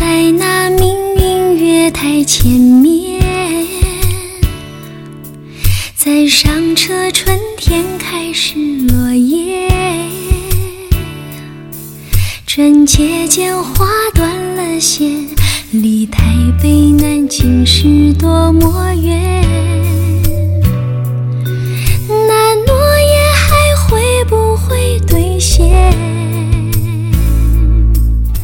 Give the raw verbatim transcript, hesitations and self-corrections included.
在那命运月台前面，在上车春天开始落叶，转接间划断了线，离台北南京是多么远。